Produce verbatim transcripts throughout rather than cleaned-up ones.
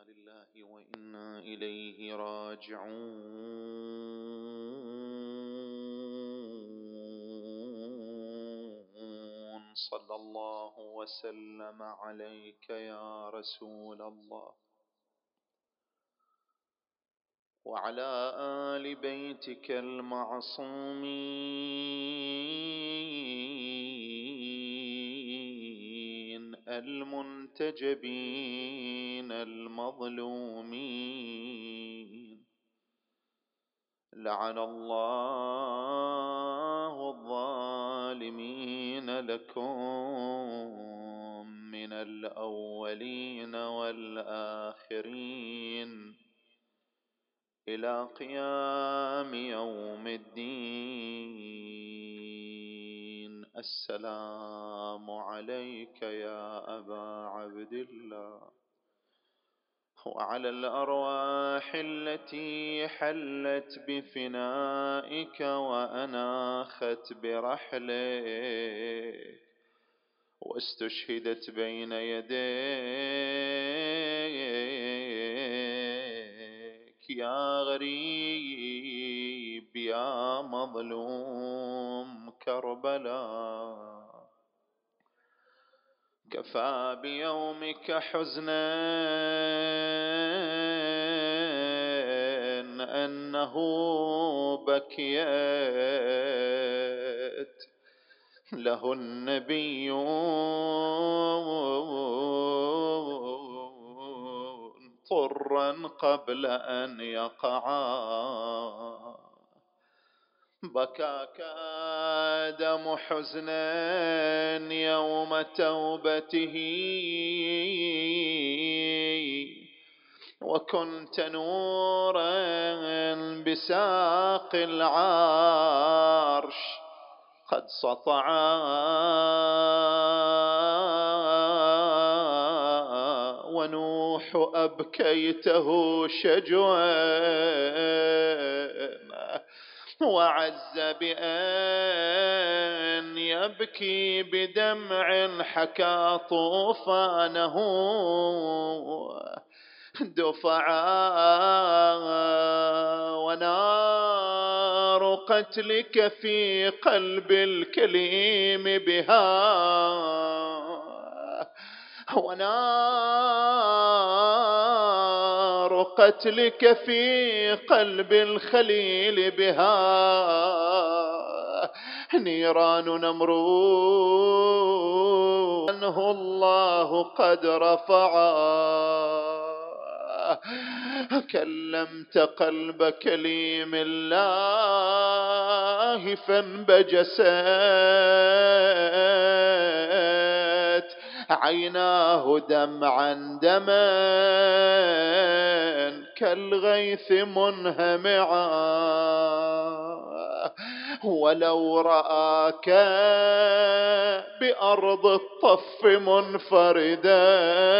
لله وإنا إليه راجعون. صلى الله وسلم عليك يا رسول الله وعلى آل بيتك المعصومين المنتجبين المظلومين. لعن الله الظالمين لكم من الأولين والآخرين إلى قيام يوم الدين. السلام عليك يا أبا عبد الله وعلى الأرواح التي حلت بفنائك وأناخت برحلك واستشهدت بين يديك يا غريب يا مظلوم كربلاء. كفى بيومك حزنا أنه بكيت له النبيون طرا قبل أن يقعا. بكاك آدم حزنا يوم توبته وكنت نورا بساق العرش قد سطعا ونوح أبكيته شجوا وعز بأن يبكي بدمع حكى طوفانه دفعا. ونار قتلك في قلب الكليم بها ونار قتلك في قلب الخليل بها نيران نمرود عنه الله قد رفعا. كلمت قلب كليم الله فانبجست عيناه دمعا دما كالغيث منهمعا. ولو رآك بأرض الطف منفردا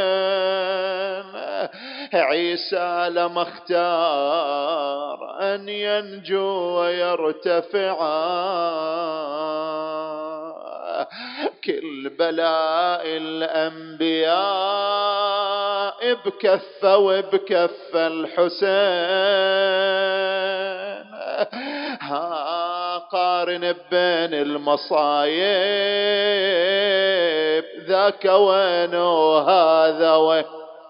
عيسى لما اختار أن ينجو ويرتفعا. كل بلاء الأنبياء بكف وبكف الحسين ها قارن بين المصايب ذاك وين وهذا وين.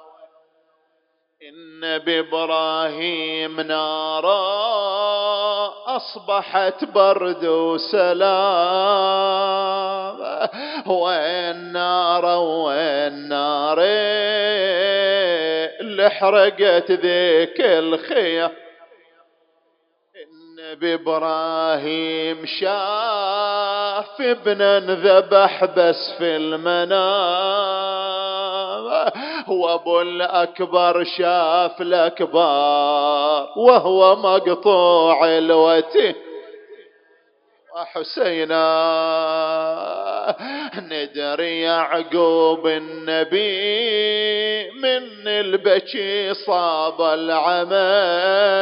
إن بإبراهيم نارا أصبحت برد وسلام وين نار وين نار اللي حرقت ذيك الخيام. إن بإبراهيم شاف ابنا ذبح بس في المنام وابو الأكبر شاف الأكبر وهو مقطوع الوتين. وحسينا ندري يعقوب النبي من البكي صاب العمى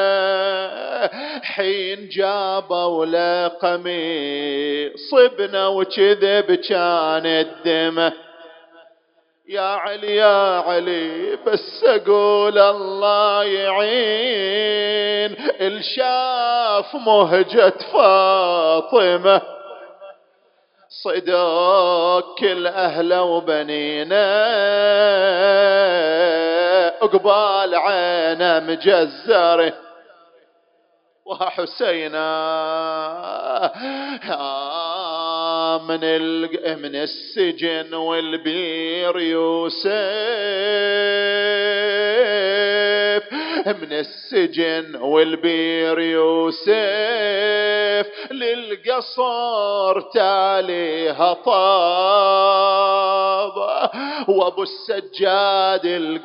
حين جابوا له قميص ابنه وكذب كان الدمه يا علي يا علي بس أقول الله يعين الشاف مهجة فاطمة صدق كل أهله وبنينا قبال عينه مجزره وحسينا من من السجن والبير يوسف من السجن والبير يوسف للقصر تاليها طاب وابو السجاد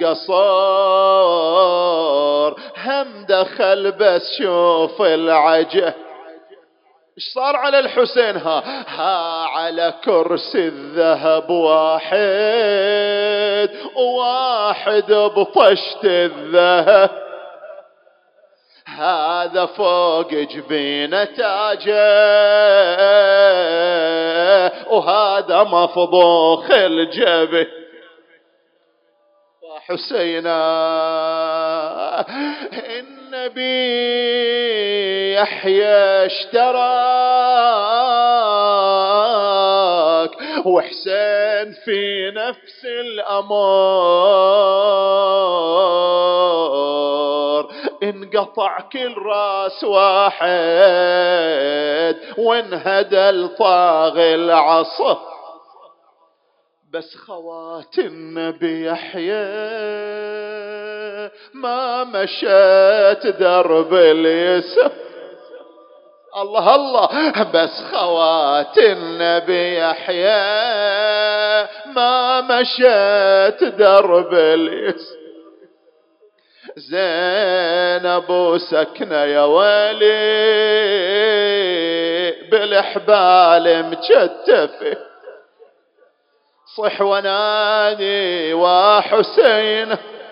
القصر هم دخل بس شوف العجب ايش صار على الحسين ها ها على كرسي الذهب واحد وواحد بطشت الذهب هذا فوق جبينه تاجه وهذا مفضوخ الجبه وحسينا النبي يحيى اشتراك وحسين في نفس الأمر انقطع كل راس واحد وانهدى الطاغي العصا بس خوات النبي يحيى ما مشت درب اليسر الله الله بس خوات النبي يحيى ما مشت درب اليسر زينب سكنة يا ويلي بالحبال مجتفه صح ونادي وحسين